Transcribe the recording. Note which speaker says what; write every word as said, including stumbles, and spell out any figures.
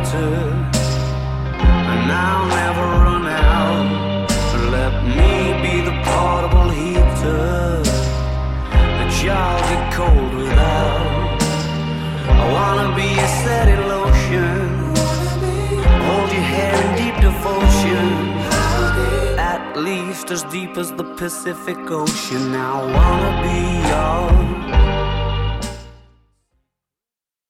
Speaker 1: water, and I'll never run out. Let me be the portable heater that y'all get cold without. I wanna be a steady lotion, hold your hair in deep devotion, at least as deep as the Pacific Ocean. I wanna be yours,